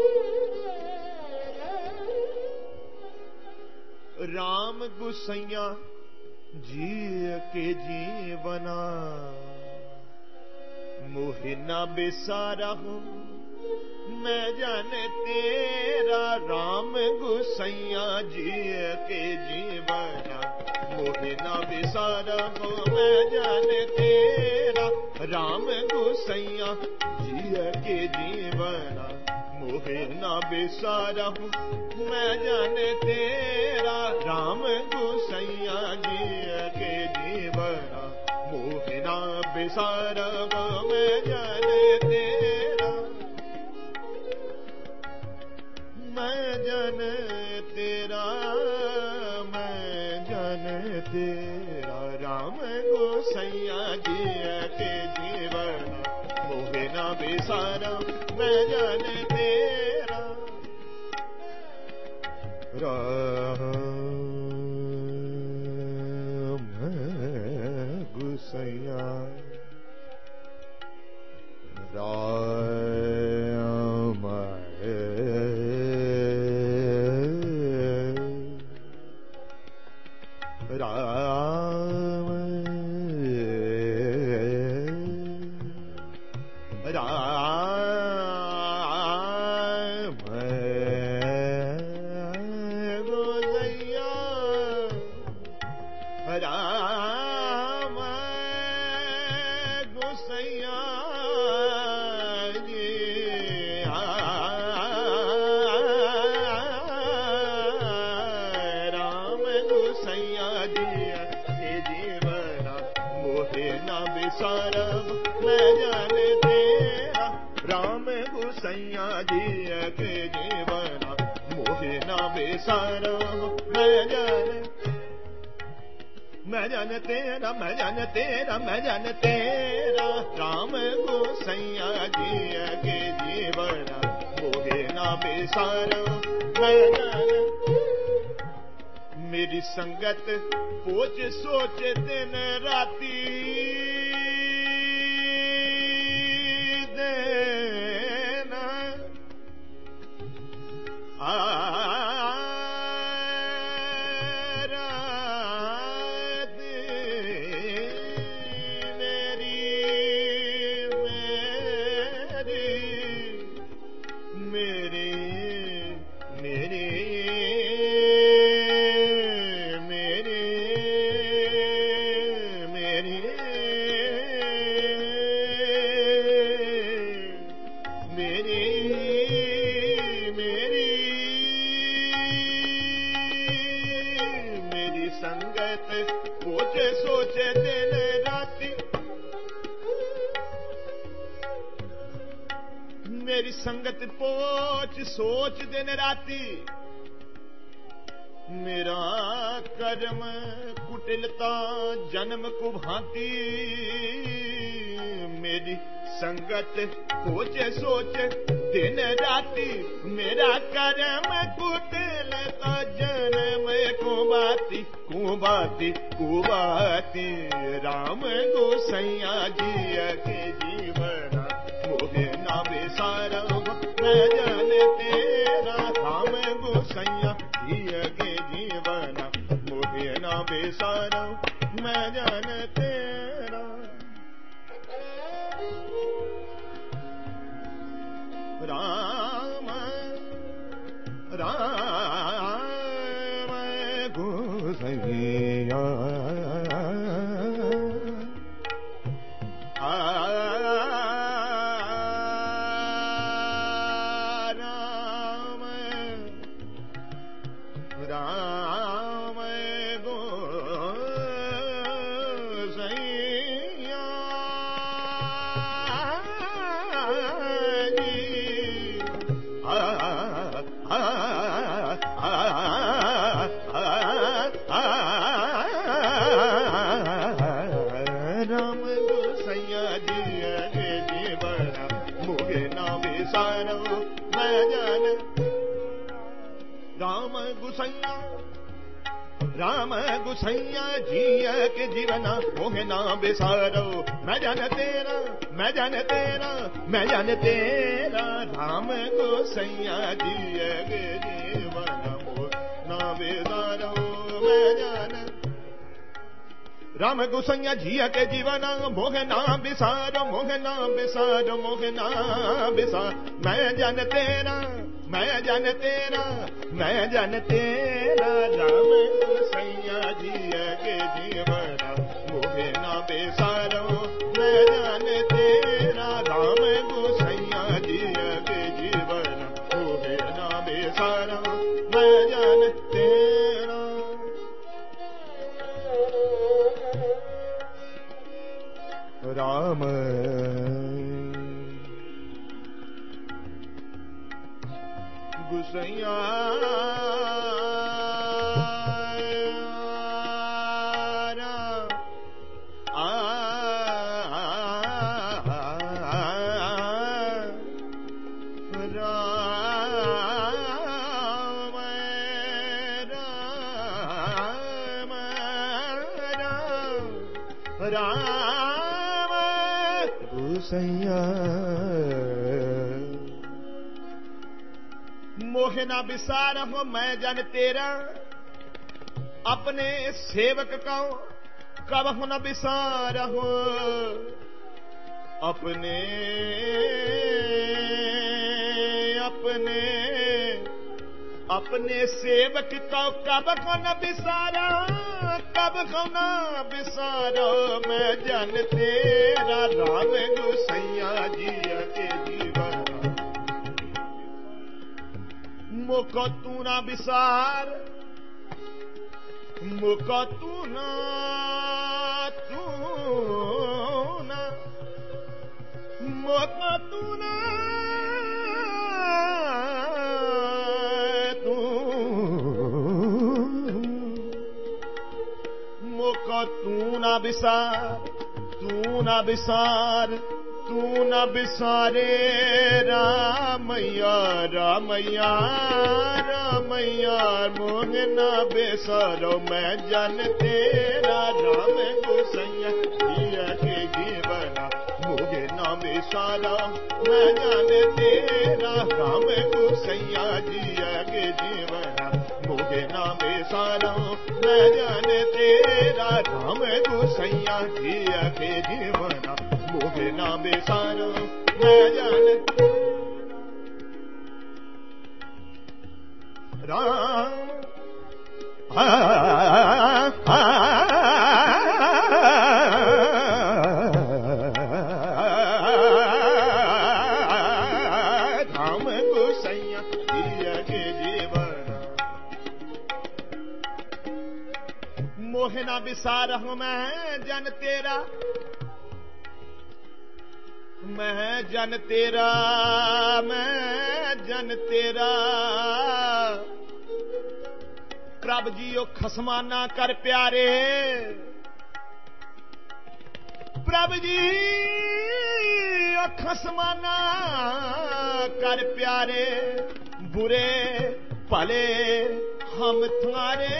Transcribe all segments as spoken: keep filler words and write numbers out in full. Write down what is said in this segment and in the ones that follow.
राम गुसैया जी के जीवना मोहि न बिसारा हूँ मैं जान तेरा। राम गुसैया जी के जीवना मोहि न बिसारा हूँ मैं जान तेरा। राम गुसैया जी के जीवना मोहि न बिसारा हूँ मैं जान तेरा। राम गुसैया जी के जीवना मोहि न बिसारा हूँ मैं जान तेरा। मैं जान तेरा मैं जान तेरा। राम गुसैया जी के जीवना मोहि न बिसारा मैं जान तेरा। राम गुसैया राम राम गुसैया जी के जीवना मोहि न बिसारा मैं जान मैं जान तेरा मैं जान तेरा मैं जान तेरा। राम गुसैया जी के जीवना मोहि न बिसारा मैं जान। मेरी संगत पोच सोच दिन राती मेरी संगत पोच सोच दिन राती। मेरा कर्म कुटिलता जन्म कुभांति। मेरी संगत पोच सोच दिन राती। मेरा कर्म कुटिलता जन्म कुभांति कुभांति कुभांति। राम गुसैया जी के जीवना मोहि न बिसारा मैं जान तेरा। राम गुसैया जी के जीवना मोहि न बिसारा मैं जान तेरा। राम राम गुसैया राम गुसैया जिया के जीवना मोहे ना बिसारो मैं जान तेरा मैं जान तेरा मैं जान तेरा राम गुसैया जिया के जीवना मोहे ना बिसारो मैं जान राम गुसैया जिया के जीवना मोहे ना बिसारो मोहे ना बिसारो मोहे ना बिसार मैं जान तेरा मैं जान तेरा मैं जान तेरा राम गुसैया जिया के जीवना मोहे ना बिसारो मैं जान तेरा राम गुसैया जिया के जीवना मोहे ना बिसारो मैं जान तेरा राम गुसैया राम गुसैया मोहे ना बिसार हो मैं जन तेरा अपने सेवक को कब हो न बिसार हो अपने अपने अपने सेवक को कब को न बिसारा कब को न बिसारो मैं जन तेरा राम गुसैया जिया के जीवन मुको तू ना बिसार मुको तू ना तू ना मुको तू ना तू मुको तू ना बिसार तू ना बिसार तू न बिसारे रामैया रामैया रामैया मोहे न बिसारो मैं जन तेरा राम गुसैया जिया के जीवना मोहे न बिसारो मैं जन तेरा राम गुसैया जिया के जीवना मोहे न बिसारो मैं जन तेरा राम गुसैया जिया के जीवना मोहे ना बिसारो मैं जान राम राम गुसैया जिया के जीवन मोहे ना बिसार हूँ मैं जन तेरा मैं जन तेरा मैं जन तेरा प्रभ जियो खसमाना कर प्यारे प्रभ जी खसमाना कर प्यारे बुरे भले हम तुम्हारे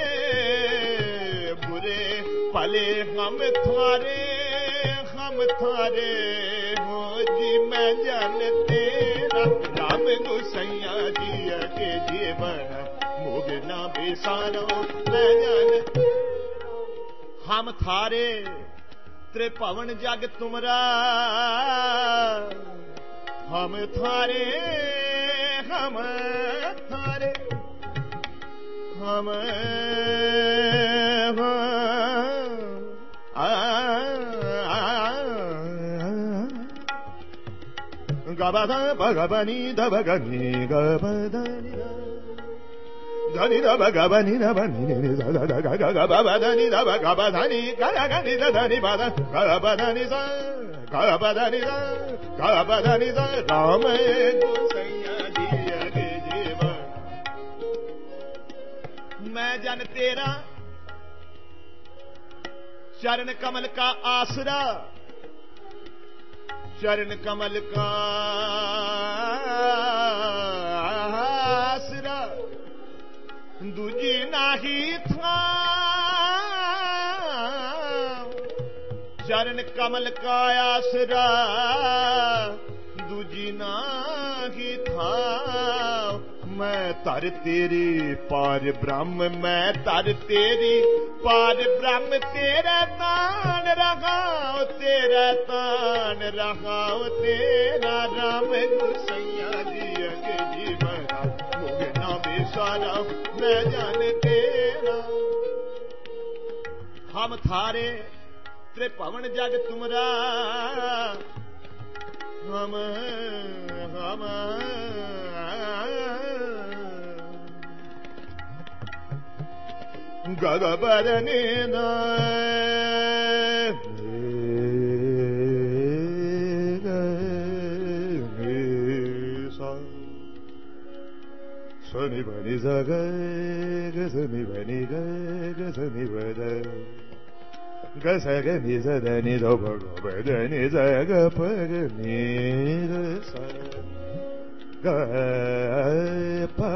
बुरे भले हम तुम्हारे हम थारे हो जी मैं जान तेरा राम गुसैया जिया के जीवन मोहे ना बिसारो मैं जान हम थारे त्रिभुवन जग तुमरा हम थारे हम थारे हम गबदा भगवनी दबगनी गबदनी धनी दब गबनी दबनी गबदनी दब गबधनी गगनी दधनी बद गबदनी स गबदनी स गबदनी स राम गुसैया जिया के जीवन मैं जन तेरा चरण कमल का आसरा चरण कमल का आसरा दूजी नाही था कमल का आसरा दूजी नाही था। मैं तर तेरी पार ब्रह्म, मैं तर तेरी पार ब्रह्म, तेरा तान रहाओ, तेरा तान रहाओ, तेरा राम गुसैया जी अगे जीवन मोहे ना बेसारा, मैं जाने तेरा। हम थारे त्रिभुवन जग तुमरा, हम हम गगबरने सनि बनि जग गनि बनि गनि बद गस गनि जनि द भगवदनि जग पग नि स ग प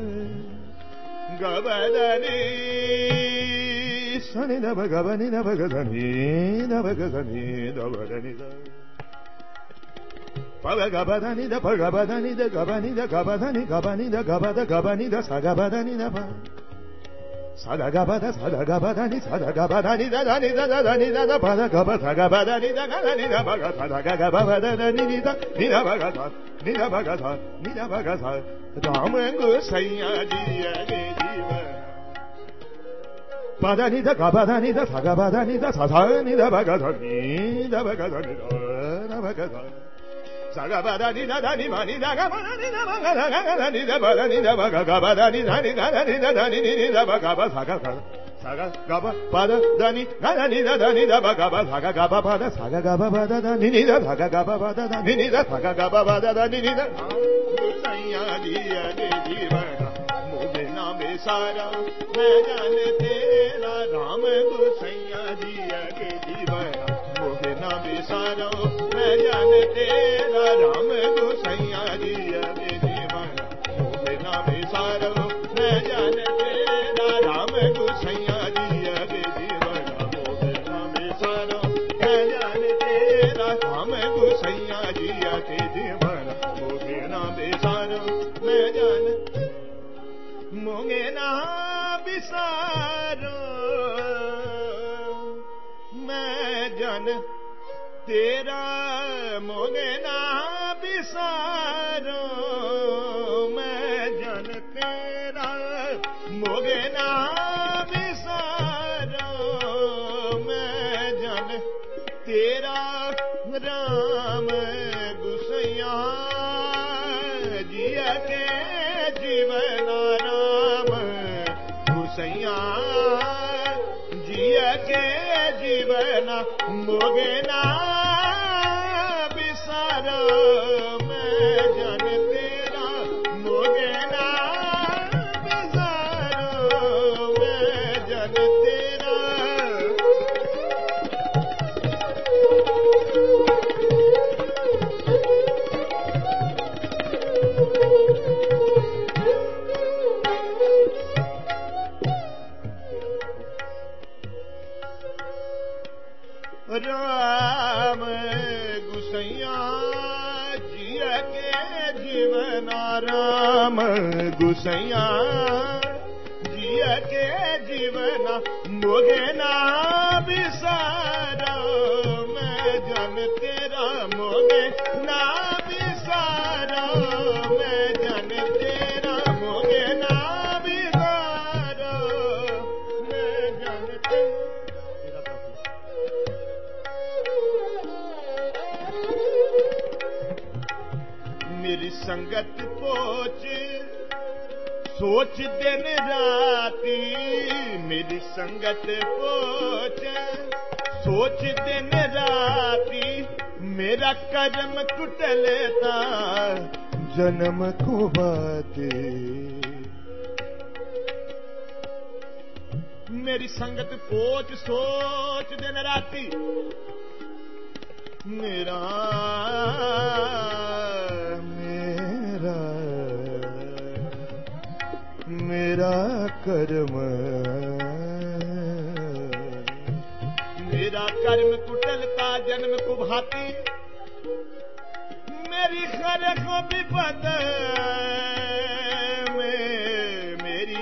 गबदनि सनि न भगवनि न भगधनि न भगधनि द भगनि द पग गबदनि द भगवदनि द गबनि द गबधनि गबनि द गबद गबनि द स गबदनि न भ sada gabada sada gabada ni sada gabada ni da ni da da ni da da pada gabada gabada ni da ga ni da baga sada gabada ni ni da ni da baga sa ni da baga sa ni da baga sa Ram गोसैया जी अगे जीवन pada ni da gabada ni da sa gabada ni da sa sa ni da baga sa ni da baga sa ni da baga sa Sagabada ni da ni ma ni da ga ma ni da ba ga ga ga ni da ba ni da ba ga ga ba da ni da ni da ni da da ni ni da ba ga ba sa ga saga ga ba pa da da ni ga da ni da da ni da ba ga ba sa ga ga ba pa da sa ga ga ba ba da da ni ni da sa ga ga ba ba da da ni ni da sa ga ga ba ba da da ni ni da सैया जी अगे जीवन मोहे ना बेसारा मैं जाने तेरा राम गोसैया जी अगे जीवन मोहे ना बेसारा मैं जाने तेरा राम गोसैया जी अगे जीवन मोहे ना बेसारा मैं जाने तेरा राम गोसैया जी अगे जीवन मोहे ना बेसारा मैं जाने तेरा राम गोसैया जी अगे जीवन मोहे ना बेसारा मैं जाने मोहे ना बिसारो मैं जन तेरा मोहे ना बिसारो मैं जन तेरा मोहे ना बिसारो मैं जन तेरा राम गुसैया जिया के जीवन राम गुसैया जिया के जीवन मोगे ना बिसारो मैं जन तेरा मोगे ना बिसारो मैं जन तेरा राम गुसैया जिया के जीवन राम गुसैया जिया के जीवन मोगे ना बिसारो मैं जन तेरा मोगे ना बिसारो मैं जन तेरा मोगे ना बिसारो मैं जन तेरा मेरी संगत पोच सोच दिन राती मेरी संगत पोच सोच दिन राती मेरा कर्म कुटलता जन्म को बाती मेरी संगत पोच सोच दिन राती मेरा मेरा मेरा कर्म मेरा कर्म कुटलता जन्म को भाती मेरी खर को विपद में मेरी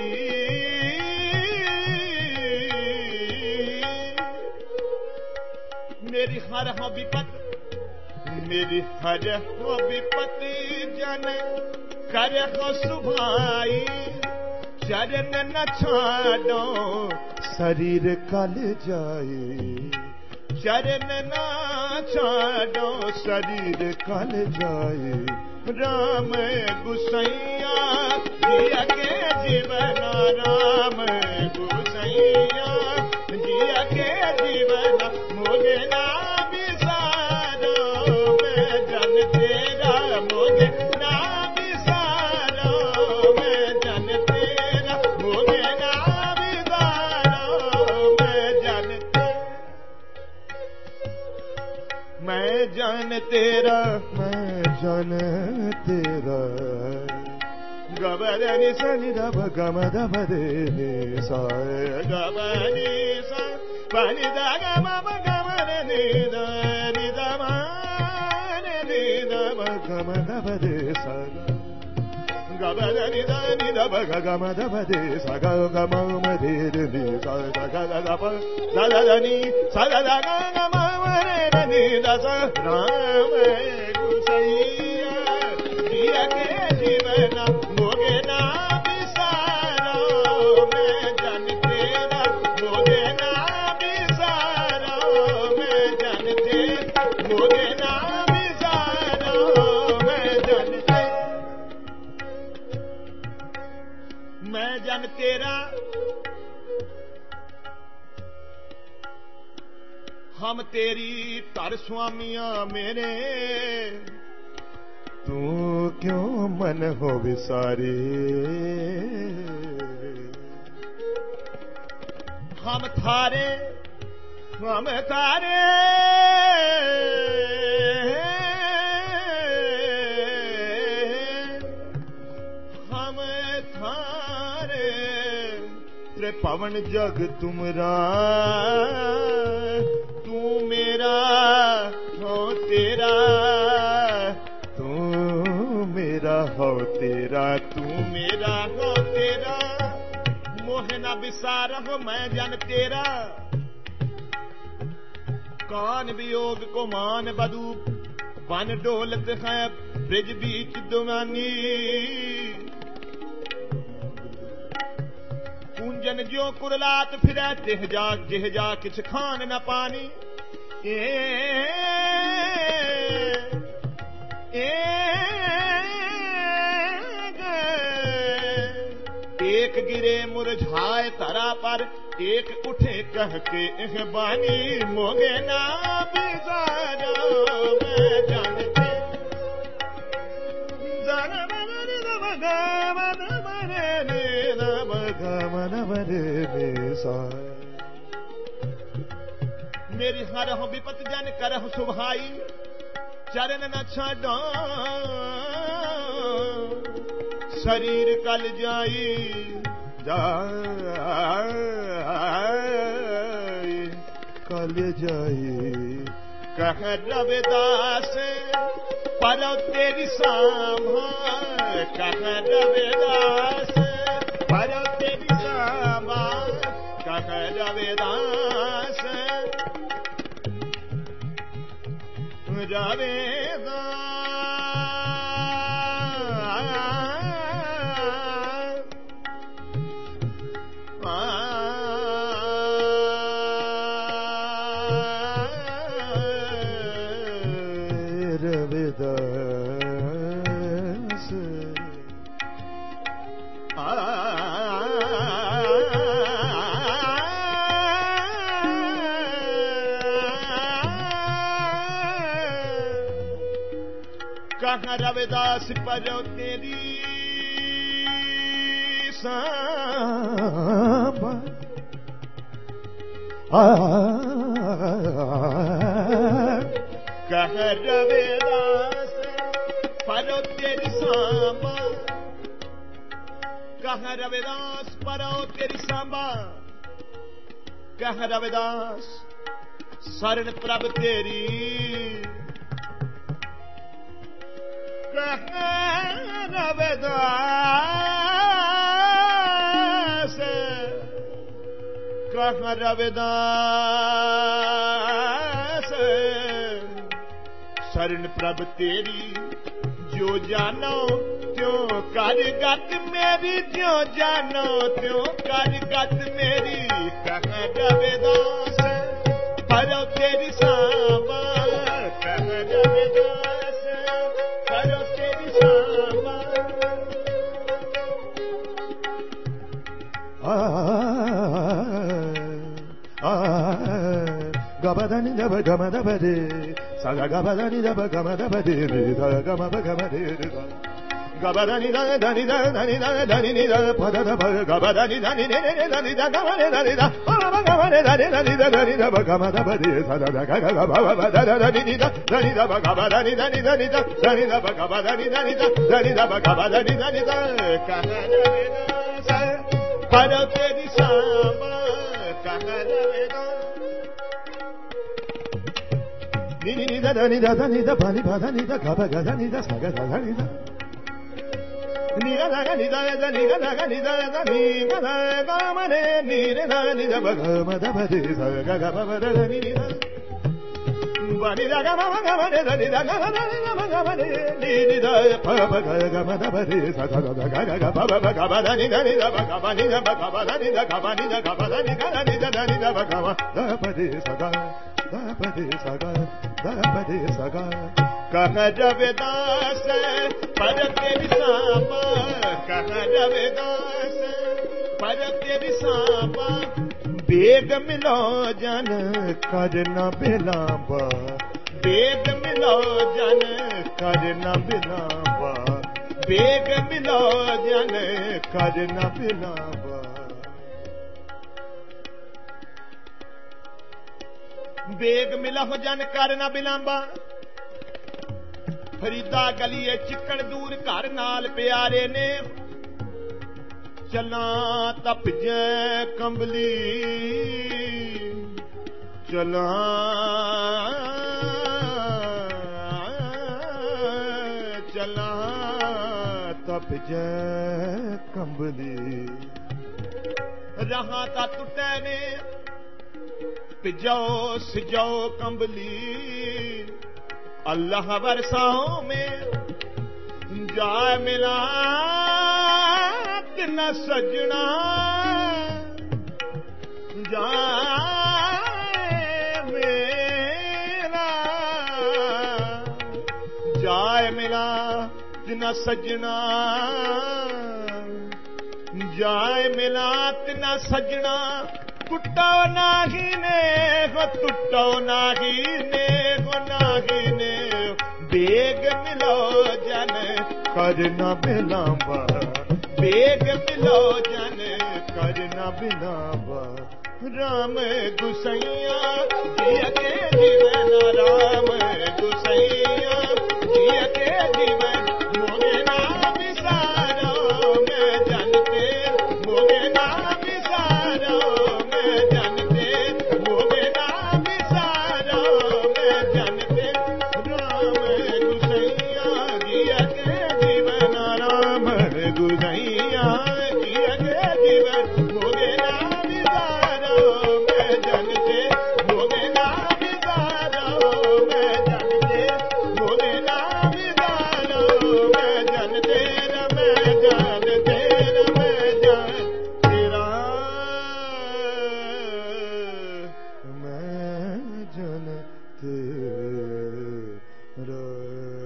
मेरी हर हो विपत मेरी हर हो विपत्ति जन कर हो सुभाई चरण न छाड़ो शरीर कल जाए चरण न छाड़ो शरीर कल जाए राम गुसैया जिया के जीवन राम गुसैया जिया के जीवन मोगे ना बिसारो मैं जन तेरा मोगे ना बिसारो मैं जन तेरा मोगे ना बिसारो मैं जन मैं जन तेरा मैं जन तेरा गबरनि सनि दब गम दब दे नि सा गबनि सा पनि द गम गम नि द नि द म नि द गम दब दे सा गबरनि द नि दब गम दब दे सा गम म दे नि सा ग ग ग प द द नि सा द द गम म नि द सा राम गुसैया जिया के जीवन मोगे ना बिसारो मैं जन तेरा मोगे ना बिसारो मैं जन तेरा मोगे ना बिसारो मैं जन तेरा मैं जन तेरा हम तेरी तर स्वामिया मेरे तू क्यों मन हो विसारी हम थारे हम थारे हम थारे त्रिभुवन जग तुमरा तू मेरा हो तेरा मेरा हो तेरा तू मेरा हो तेरा मोह न बिसार हो मैं जन तेरा कान वियोग को मान बदू बन डोलत है ब्रिज बीच दुमानी कुंजन जो कुरलात फिरै तिह जा जिह जा किछ खान न पानी ए, ए, एक गिरे मुरझाए तरा पर एक उठे कह के एह बानी मोगे ना बिसारो मैं जानते जन मरे दम गमन मरे ने दम गमन मरे ने सा मेरी हर हो विपत जन करहु सुभाई चरण न छाड़ो शरीर कल जाई जाई कल जाई कह रविदास पर तेरी सांभा कह रविदास पर तेरी सांभा कह रविदास रविदास कहाँ रविदास पर तेरी सांबा कहाँ रविदास पर तेरी सांबा कहाँ रविदास पर तेरी सांबा कहाँ रविदास शरण प्रभ तेरी कह रविदास कह रविदास शरण प्रभ तेरी जो जानो त्यों कर गत मेरी जो जानो त्यों कर गत मेरी कह रविदास करो तेरी सामा कह रविदास करो तेरी सामा आ आ गबदनि दब गमदबदे saga gabadani daba gamadabade da gamabagabade gabadani da dani da dani da dani da pada da gabadani dani ne ne dani da gamane dani da gamane dani dani da dani da gamadabade sada da gaga gababa da dani da dani da gabadani dani dani da dani da gabadani dani da dani da gabadani dani da kahana sa para teri samba kahana veda ni ni da da ni da da ni da pa ni pa da ni da ga ba ga da ni da sa ga da ni da ni ga da ni da da ni ga da ni da da ni ga da ga ma ne ni re da ni da ba ga ma da ba de sa ga ga ba ba da ni ni da ba ni da ga ma ga ma ne da ni da ga da ni da ma ga ma ne ni ni da pa ba ga ga ma da ba de sa da da ga ga ga ba ba ba ga ba da ni da ni da ba ga ba ni da ba ga ba da ni da ga ba ni da ga ba da ni ga da ni da da ni da ba ga ma da ba de sa ga da ba de sa ga Dapade saga कह रविदास पर तेरी सांबा कह रविदास पर तेरी Samba bag मिलो जन करना बिलाबा बेग मिलो जन करना बिलाबा बेग मिलो जन करना बिलाबा बेग मिला हो जन करना बिलाबा फरीदा गलीए चिकन दूर घर नाल प्यारे ने चला तप जै कंबली चला चला तप जै कंबली रहा ता टुटे ने पिजाओ सिजाओ कंबली अल्लाह बरसाओं में जाए मिला न सजना जाए मेरा जाए मिला न सजना जाए मिला न सजना टुटो नाही ने हो टुटो नाही ने हो नाही ने बेग मिलो जन करना बिलाबा बेग मिलो जन करना बिलाबा राम गुसैया जिया के जीवन राम गुसैया जिया के जीवन मोहे नाम सारो मैं जानते मोहे नाम सारो मैं जानते मोहे नाम सारो मैं जानते राम गुसैया जिया के जीवन राम गुसैया जिया के जीवन मोहे नाम सारो मैं जानते मोहे नाम सारो मैं जानते मोहे नाम सारो मैं जानते मैं जानते मैं जान तेरा मैं जानते रा